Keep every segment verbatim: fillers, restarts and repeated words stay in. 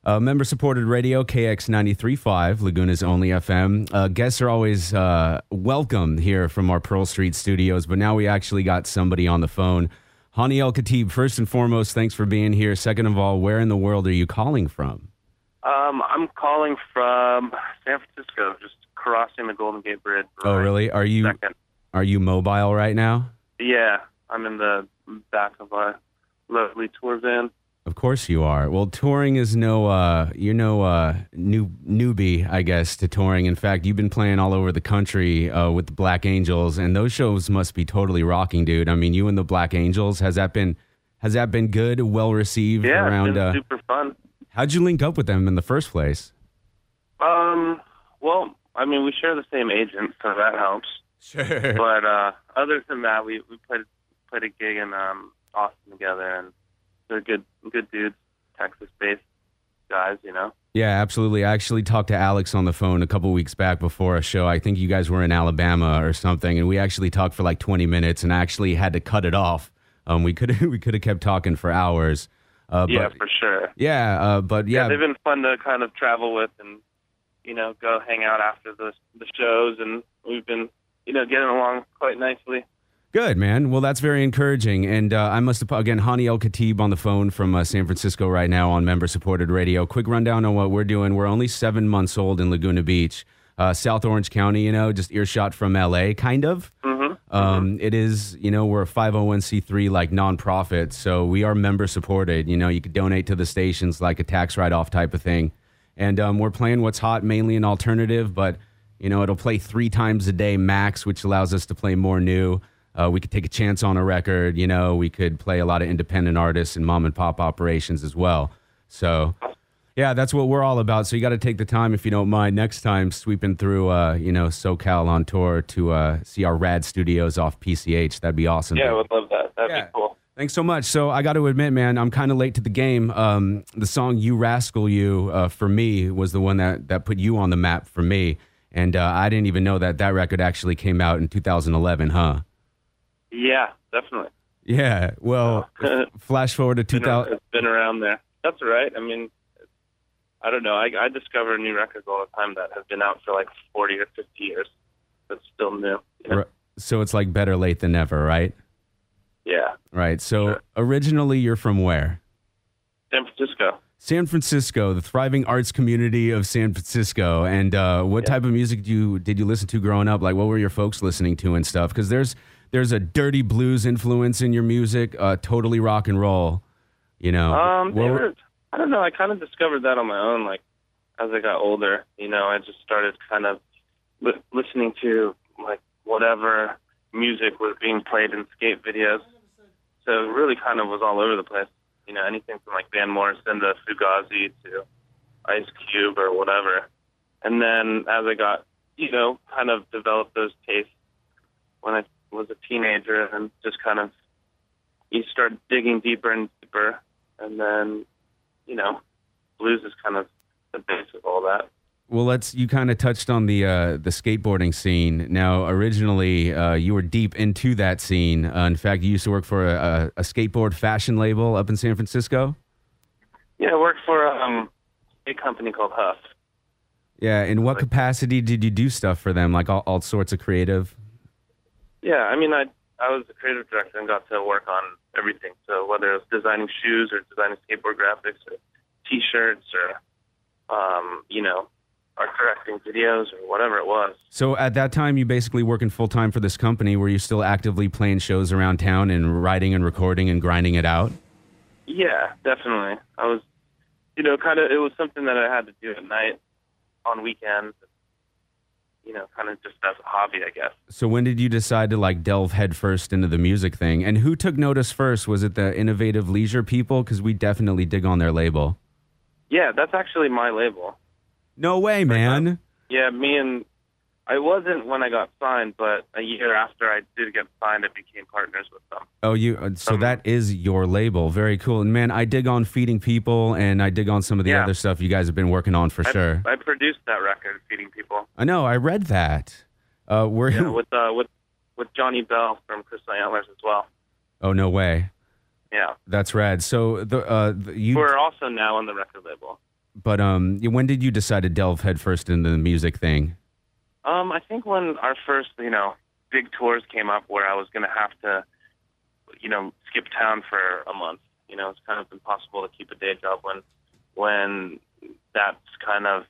Uh, member-supported radio, K X ninety-three point five, Laguna's only F M. Uh, guests are always uh, welcome here from our Pearl Street studios, but now we actually got somebody on the phone. Hani El Khatib, first and foremost, thanks for being here. Second of all, where in the world are you calling from? Um, I'm calling from San Francisco, just crossing the Golden Gate Bridge. Oh, right really? Are you second. Are you mobile right now? Yeah, I'm in the back of a lovely tour van. Of course you are. Well, touring is no, uh, you're no uh, new newbie, I guess, to touring. In fact, you've been playing all over the country uh, with the Black Angels, and those shows must be totally rocking, dude. I mean, you and the Black Angels, has that been has that been good, well received? Yeah, around, it's been uh, super fun. How'd you link up with them in the first place? Um, well, I mean, we share the same agent, so that helps. Sure. But uh, other than that, we we played played a gig in um, Austin together, and they're good good dudes, Texas-based guys, you know. Yeah, absolutely. I actually talked to Alex on the phone a couple weeks back before a show. I think you guys were in Alabama or something, and we actually talked for like twenty minutes, and I actually had to cut it off. Um, we could we could have kept talking for hours. Uh, yeah, but, for sure. Yeah, uh, but yeah. yeah, they've been fun to kind of travel with, and you know, go hang out after the the shows, and we've been, you know, getting along quite nicely. Good, man. Well, that's very encouraging. And uh, I must have, again, Hani El Khatib on the phone from uh, San Francisco right now on member-supported radio. Quick rundown on what we're doing. We're only seven months old in Laguna Beach, uh, South Orange County, you know, just earshot from L A, kind of. Mm-hmm. Um, mm-hmm. It is, you know, we're a five oh one c three, like, nonprofit, so we are member-supported. You know, you could donate to the stations like a tax write-off type of thing. And um, we're playing what's hot, mainly an alternative, but, you know, it'll play three times a day max, which allows us to play more new. Uh, we could take a chance on a record, you know, we could play a lot of independent artists and mom and pop operations as well. So, yeah, that's what we're all about. So you got to take the time, if you don't mind, next time sweeping through, uh, you know, SoCal on tour to uh, see our rad studios off P C H. That'd be awesome. Yeah, I would love that. That'd yeah. be cool. Thanks so much. So I got to admit, man, I'm kind of late to the game. Um, the song You Rascal You, uh, for me, was the one that, that put you on the map for me. And uh, I didn't even know that that record actually came out in two thousand eleven, huh? Yeah, definitely. Yeah, well, flash forward to two thousand. It's been around there. That's all right. I mean, I don't know. I, I discover new records all the time that have been out for like forty or fifty years. That's still new. You know? So it's like better late than never, right? Yeah. Right. So sure. Originally, you're from where? San Francisco. San Francisco, the thriving arts community of San Francisco. And uh, what yeah. type of music do you, did you listen to growing up? Like, what were your folks listening to and stuff? Because there's there's a dirty blues influence in your music, uh, totally rock and roll. You know. Um, they were, I don't know. I kind of discovered that on my own. Like as I got older, you know, I just started kind of li- listening to like whatever music was being played in skate videos. So it really kind of was all over the place. You know, anything from like Van Morrison to Fugazi to Ice Cube or whatever. And then as I got, you know, kind of developed those tastes when I was a teenager, and just kind of, you start digging deeper and deeper. And then, you know, blues is kind of the base of all that. Well, let's. You kind of touched on the uh, the skateboarding scene. Now, originally, uh, you were deep into that scene. Uh, in fact, you used to work for a, a skateboard fashion label up in San Francisco. Yeah, I worked for um, a company called Huff. Yeah, in what capacity did you do stuff for them? Like all, all sorts of creative? Yeah, I mean, I I was the creative director and got to work on everything. So whether it was designing shoes or designing skateboard graphics or T-shirts or, um, you know, or directing videos or whatever it was. So at that time, you basically working full time for this company. Were you still actively playing shows around town and writing and recording and grinding it out? Yeah, definitely. I was, you know, kind of, it was something that I had to do at night, on weekends, you know, kind of just as a hobby, I guess. So when did you decide to like delve headfirst into the music thing? And who took notice first? Was it the Innovative Leisure people? Because we definitely dig on their label. Yeah, that's actually my label. No way, man. Yeah, me and I wasn't when I got signed, but a year after I did get signed, I became partners with them. Oh, you. Uh, so um, that is your label. Very cool. And man, I dig on Feeding People, and I dig on some of the yeah. other stuff you guys have been working on for I, sure. I produced that record, Feeding People. I know. I read that. Uh, we're yeah, with uh, with with Johnny Bell from Crystal Antlers as well. Oh, no way. Yeah, that's rad. So the uh, the, you. We're also now on the record label. But um, when did you decide to delve headfirst into the music thing? Um, I think when our first, you know, big tours came up where I was going to have to, you know, skip town for a month. You know, it's kind of impossible to keep a day job when, when that's kind of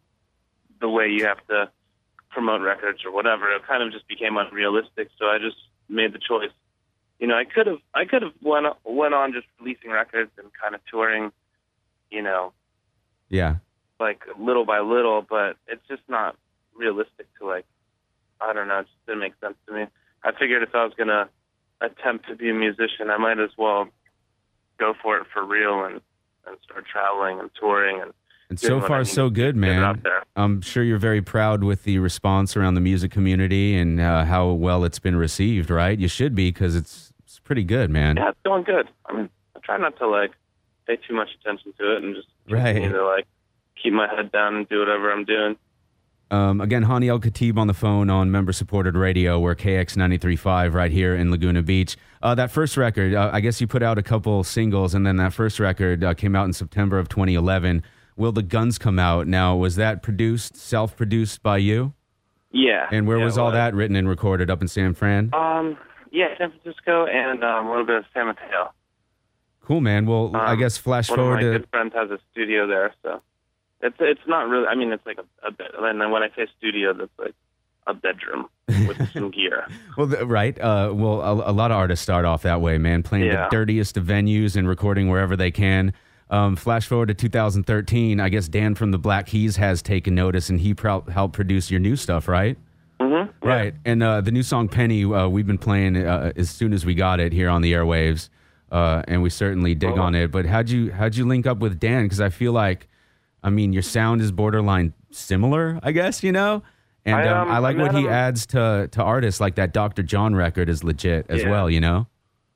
the way you have to promote records or whatever. It kind of just became unrealistic. So I just made the choice. You know, I could have, I could have went went on just releasing records and kind of touring, you know, yeah, like little by little, but it's just not realistic to like, I don't know, it just didn't make sense to me. I figured if I was going to attempt to be a musician, I might as well go for it for real and, and start traveling and touring. And, and so far, so good, man. I'm sure you're very proud with the response around the music community and uh, how well it's been received, right? You should be, because it's, it's pretty good, man. Yeah, it's going good. I mean, I try not to like pay too much attention to it and just right. continue to like keep my head down and do whatever I'm doing. Um, again, Hani El Khatib on the phone on member-supported radio. We're K X ninety-three point five right here in Laguna Beach. Uh, that first record, uh, I guess you put out a couple singles, and then that first record uh, came out in September of twenty eleven. Will the Guns Come Out? Now, was that produced, self-produced by you? Yeah. And where yeah, was all that written and recorded? Up in San Fran? Um, yeah, San Francisco and um, a little bit of San Mateo. Cool, man. Well, um, I guess flash one forward of my to... good friends has a studio there, so... It's it's not really. I mean, it's like a, a bit. And then when I say studio, that's like a bedroom with some gear. Well, the, right. Uh, well, a, a lot of artists start off that way, man, playing yeah. the dirtiest of venues and recording wherever they can. Um, flash forward to two thousand thirteen. I guess Dan from the Black Keys has taken notice, and he pro- helped produce your new stuff, right? Mm-hmm. Right. Yeah. And uh, the new song Penny, uh, we've been playing uh, as soon as we got it here on the airwaves, uh, and we certainly dig oh. on it. But how'd you how'd you link up with Dan? Because I feel like, I mean, your sound is borderline similar, I guess, you know? And I, um, um, I like I what he him. adds to, to artists, like that Doctor John record is legit as yeah. well, you know?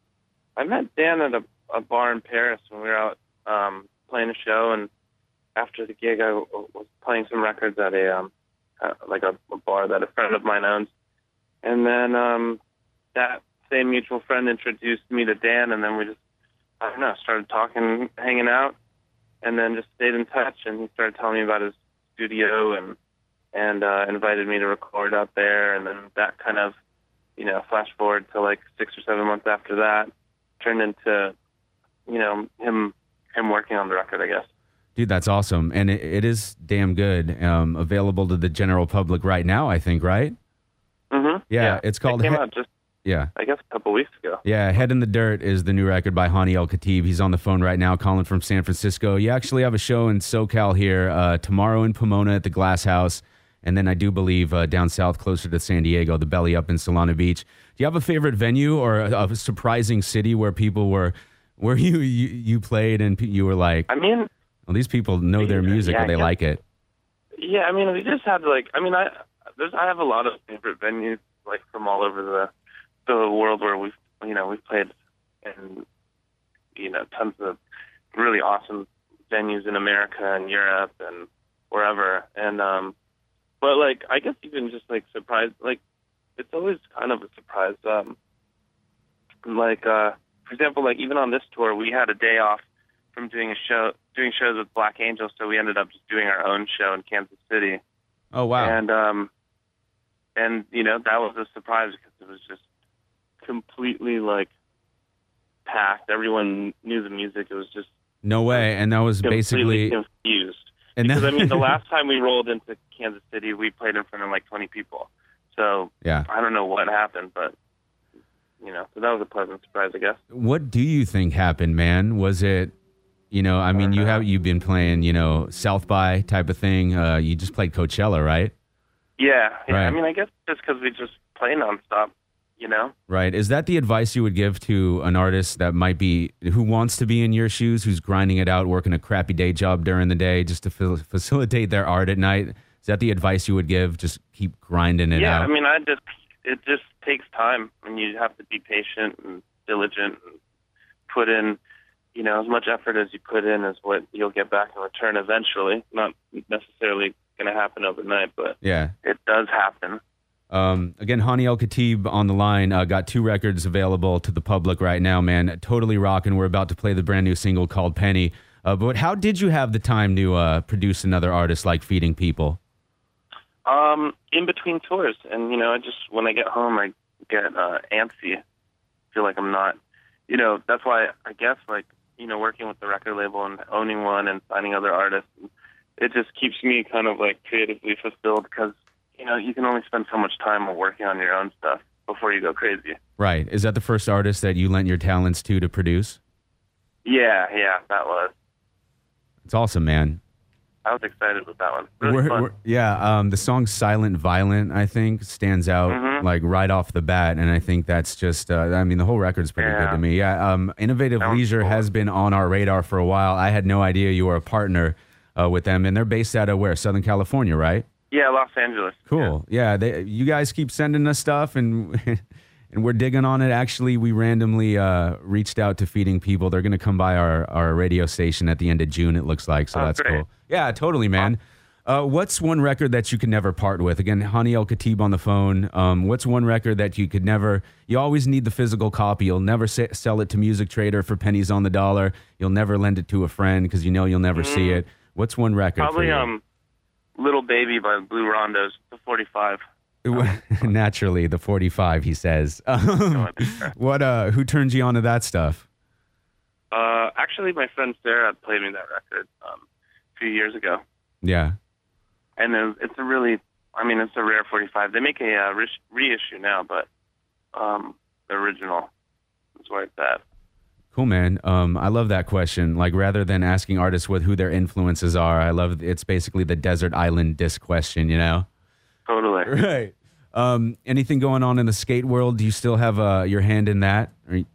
I met Dan at a, a bar in Paris when we were out um, playing a show, and after the gig, I w- was playing some records at a um, uh, like a, a bar that a friend of mine owns. And then um, that same mutual friend introduced me to Dan, and then we just, I don't know, started talking, hanging out. And then just stayed in touch, and he started telling me about his studio and and uh, invited me to record out there. And then that kind of, you know, flash forward to like six or seven months after that, turned into, you know, him him working on the record, I guess. Dude, that's awesome, and it, it is damn good. Um, available to the general public right now, I think, right? Mm-hmm. Yeah, yeah. it's called. It came he- out just. Yeah. I guess a couple weeks ago. Yeah, Head in the Dirt is the new record by Hani El Khatib. He's on the phone right now, calling from San Francisco. You actually have a show in SoCal here uh, tomorrow in Pomona at the Glass House, and then I do believe uh, down south closer to San Diego, the Belly Up in Solana Beach. Do you have a favorite venue or a, a surprising city where people were, where you, you, you played and you were like, I mean, well, these people know their music yeah, or they guess, like it? Yeah, I mean, we just had like, I mean, I there's I have a lot of favorite venues like from all over the the world where we've, you know, we've played in, you know, tons of really awesome venues in America and Europe and wherever. And, um, but like, I guess even just like surprise, like, it's always kind of a surprise. Um, like, uh, for example, like even on this tour, we had a day off from doing a show, doing shows with Black Angel. So we ended up just doing our own show in Kansas City. Oh, wow. And, um, and, you know, that was a surprise because it was just completely like packed. Everyone knew the music. It was just no way. And that was basically confused. And because that, I mean, the last time we rolled into Kansas City, we played in front of like twenty people. So yeah, I don't know what happened, but you know, so that was a pleasant surprise, I guess. What do you think happened, man? Was it, you know, I mean, you have you've been playing, you know, South by type of thing. Uh, you just played Coachella, right? Yeah, yeah. Right. I mean, I guess just because we just play nonstop. You know? Right. Is that the advice you would give to an artist that might be, who wants to be in your shoes, who's grinding it out, working a crappy day job during the day just to fa- facilitate their art at night? Is that the advice you would give? Just keep grinding it yeah, out? Yeah, I mean, I just, it just takes time, and you have to be patient and diligent and put in, you know, as much effort as you put in is what you'll get back in return eventually. Not necessarily going to happen overnight, but yeah, it does happen. Um, again, Hani El Khatib on the line, uh, got two records available to the public right now, man. Totally rocking. We're about to play the brand new single called Penny. Uh, but how did you have the time to uh, produce another artist like Feeding People? Um, in between tours, and you know, I just when I get home, I get uh, antsy. Feel like I'm not, you know. That's why I guess like you know, working with the record label and owning one and signing other artists, it just keeps me kind of like creatively fulfilled because you know you can only spend so much time working on your own stuff before you go crazy. Right. Is that the first artist that you lent your talents to to produce? Yeah, yeah, that was. It's awesome, man. I was excited with that one. Really we're, fun. We're, yeah, um, the song "Silent Violent" I think stands out mm-hmm. like right off the bat, and I think that's just. Uh, I mean, the whole record's pretty yeah. good to me. Yeah, um, Innovative Leisure cool. has been on our radar for a while. I had no idea you were a partner uh, with them, and they're based out of where? Southern California, right? Yeah, Los Angeles. Cool. Yeah, yeah they, you guys keep sending us stuff, and and we're digging on it. Actually, we randomly uh, reached out to Feeding People. They're going to come by our, our radio station at the end of June, it looks like, so oh, that's great. cool. Yeah, totally, man. Uh, what's one record that you can never part with? Again, Hani El Khatib on the phone. Um, what's one record that you could never, you always need the physical copy. You'll never sa- sell it to Music Trader for pennies on the dollar. You'll never lend it to a friend because you know you'll never mm. see it. What's one record Probably, for you? um, Little Baby by Blue Rondos, the forty-five. Naturally, the forty-five, he says. Um, what? Uh, who turned you on to that stuff? Uh, actually, my friend Sarah played me that record um, a few years ago. Yeah. And it's a really, I mean, it's a rare forty-five. They make a uh, re- reissue now, but um, the original is where it's at. Cool, man. Um, I love that question. Like, rather than asking artists what who their influences are, I love it's basically the desert island disc question, you know? Totally. Right. Um, anything going on in the skate world? Do you still have uh, your hand in that? Or you-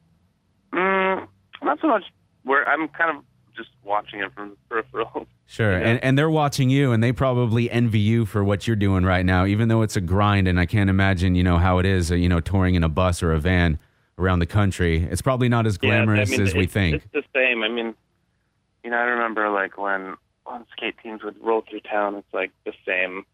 mm, not so much. Where I'm kind of just watching it from the peripheral. Sure, you know? and and they're watching you, and they probably envy you for what you're doing right now, even though it's a grind, and I can't imagine, you know, how it is, uh, you know, touring in a bus or a van around the country. It's probably not as glamorous yeah, I mean, as we think. It's the same. I mean, you know, I remember like when when skate teams would roll through town, it's like the same,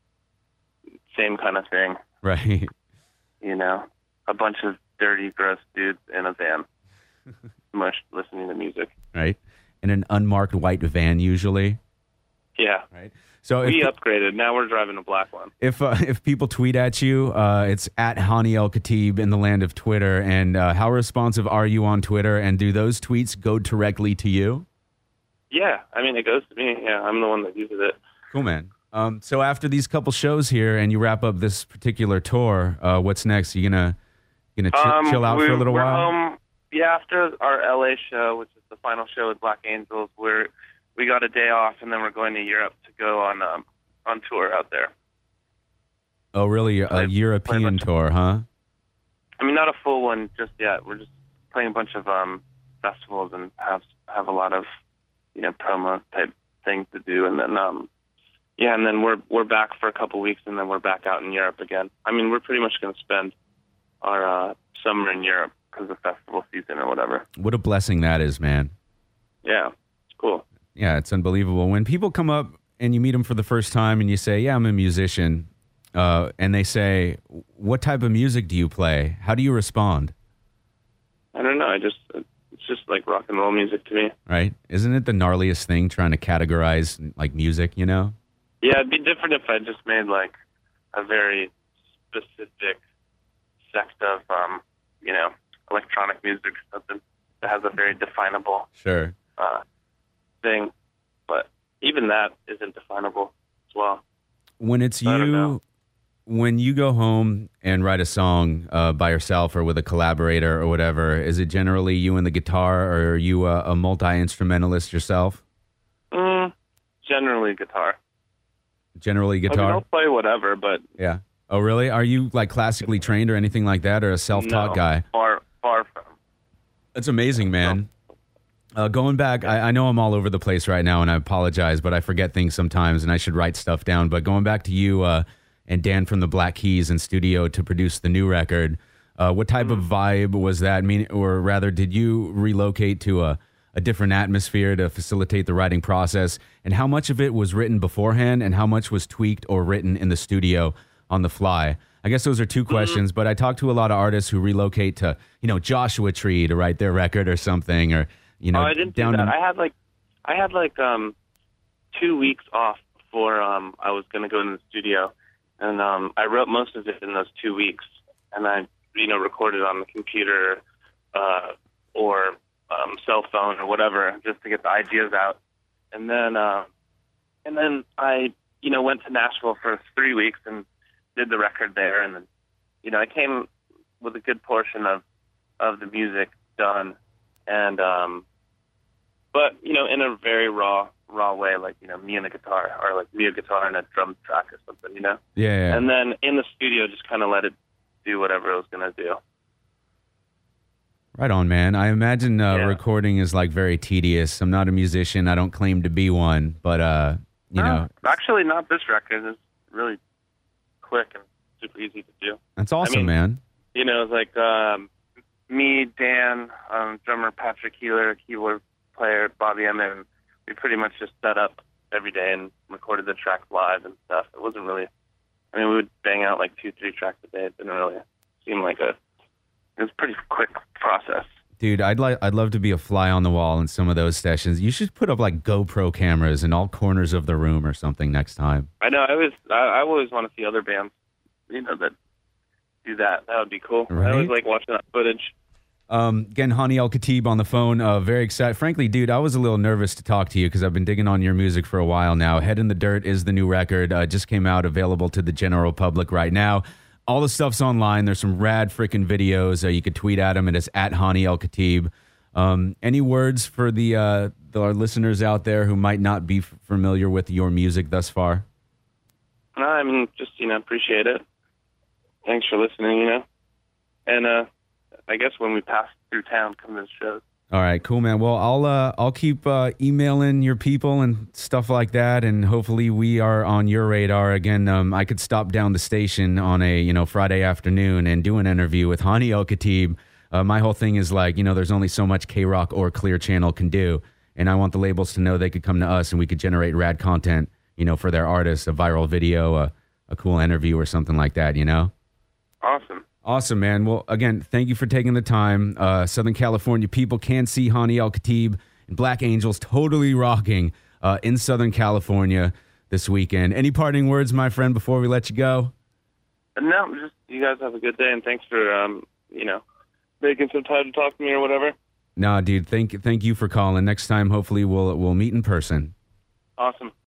same kind of thing. Right. You know, a bunch of dirty, gross dudes in a van, much listening to music. Right. In an unmarked white van, usually. Yeah. Right. So we if, upgraded. Now we're driving a black one. If uh, if people tweet at you, uh, it's at Hani El Khatib in the land of Twitter. And uh, how responsive are you on Twitter? And do those tweets go directly to you? Yeah. I mean, it goes to me. Yeah. I'm the one that uses it. Cool, man. Um, so after these couple shows here and you wrap up this particular tour, uh, what's next? You gonna gonna ch- um, chill out we, for a little we're while? Home, yeah, after our L A show, which is the final show with Black Angels, we're we got a day off, and then we're going to Europe to go on um, on tour out there. Oh, really? A play, European play a tour, huh? I mean, not a full one just yet. We're just playing a bunch of um, festivals and have have a lot of you know promo type things to do, and then um, yeah, and then we're we're back for a couple weeks, and then we're back out in Europe again. I mean, we're pretty much going to spend our uh, summer in Europe because of festival season or whatever. What a blessing that is, man. Yeah, it's cool. Yeah, it's unbelievable. When people come up and you meet them for the first time and you say, yeah, I'm a musician, uh, and they say, what type of music do you play? How do you respond? I don't know. I just, it's just like rock and roll music to me. Right? Isn't it the gnarliest thing trying to categorize like music, you know? Yeah, it'd be different if I just made like a very specific sect of, um, you know, electronic music, something that has a very definable sure uh, thing. But even that isn't definable as well. When it's I don't know. you, when you go home and write a song uh, by yourself or with a collaborator or whatever, is it generally you and the guitar, or are you a, a multi-instrumentalist yourself? Mm, generally guitar. Generally I mean, guitar? I'll play whatever, but... Yeah. Oh, really? Are you like classically trained or anything like that, or a self-taught no, guy? Far, far from. That's amazing, man. Uh, going back, I, I know I'm all over the place right now, and I apologize, but I forget things sometimes, and I should write stuff down. But going back to you uh, and Dan from the Black Keys in studio to produce the new record, uh, what type mm. of vibe was that? Mean, or rather, did you relocate to a, a different atmosphere to facilitate the writing process? And how much of it was written beforehand, and how much was tweaked or written in the studio on the fly? I guess those are two questions, but I talk to a lot of artists who relocate to, you know, Joshua Tree to write their record or something, or, you know, oh, I didn't down do that. to... I had like, I had like um two weeks off before um I was gonna go in the studio, and um I wrote most of it in those two weeks, and I you know recorded on the computer uh or um cell phone or whatever just to get the ideas out, and then uh, and then I you know went to Nashville for three weeks and did the record there, and then you know I came with a good portion of of the music done, and um but you know in a very raw raw way, like you know me and a guitar, or like me a guitar and a drum track or something, you know. Yeah, yeah. And then in the studio, just kind of let it do whatever it was gonna do. Right on, man. I imagine uh, Yeah. recording is like very tedious. I'm not a musician. I don't claim to be one, but uh, you No, know, actually, not this record. It's really quick and super easy to do. that's awesome, mean- man. You know, it's like um, me, Dan, um, drummer Patrick Healer, keyboard player Bobby Emmett. We pretty much just set up every day and recorded the tracks live and stuff. It wasn't really. I mean, we would bang out like two, three tracks a day. It didn't really seem like a. It was a pretty quick process. Dude, I'd like I'd love to be a fly on the wall in some of those sessions. You should put up like GoPro cameras in all corners of the room or something next time. I know. I always, I, I always want to see other bands, you know, that do that. That would be cool. Right? I always like watching that footage. Um, again, Hani El Khatib on the phone. Uh, very excited. Frankly, dude, I was a little nervous to talk to you because I've been digging on your music for a while now. Head in the Dirt is the new record. Uh, just came out, available to the general public right now. All the stuff's online. There's some rad freaking videos. Uh, you could tweet at him. It is at Hani El Khatib. Um, any words for the, uh, the our listeners out there who might not be f- familiar with your music thus far? No, I mean, just, you know, appreciate it. Thanks for listening, you know. And uh, I guess when we pass through town, come to the shows. All right, cool, man. Well, I'll uh, I'll keep uh, emailing your people and stuff like that, and hopefully we are on your radar again. Um, I could stop down the station on a you know Friday afternoon and do an interview with Hani El Khatib. Uh, my whole thing is like you know there's only so much K-Rock or Clear Channel can do, and I want the labels to know they could come to us and we could generate rad content, you know, for their artists, a viral video, a a cool interview, or something like that, you know. Awesome. Awesome, man. Well, again, thank you for taking the time. Uh, Southern California people can see Hani El Khatib and Black Angels totally rocking uh, in Southern California this weekend. Any parting words, my friend, before we let you go? No, just you guys have a good day, and thanks for, um, you know, making some time to talk to me or whatever. No, dude, thank thank you for calling. Next time, hopefully, we'll we'll meet in person. Awesome.